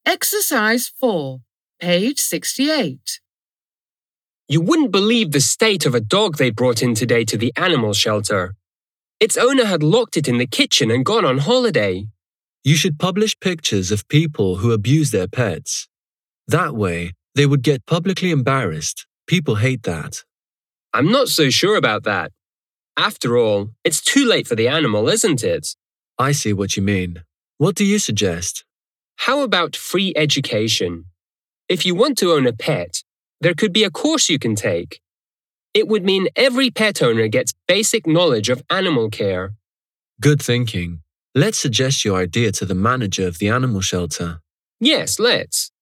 Exercise 4, page 68. You wouldn't believe the state of a dog they brought in today to the animal shelter. Its owner had locked it in the kitchen and gone on holiday. You should publish pictures of people who abuse their pets. That way, they would get publicly embarrassed. People hate that. I'm not so sure about that. After all, it's too late for the animal, isn't it? I see what you mean. What do you suggest? How about free education? If you want to own a pet, there could be a course you can take. It would mean every pet owner gets basic knowledge of animal care. Good thinking. Let's suggest your idea to the manager of the animal shelter. Yes, let's.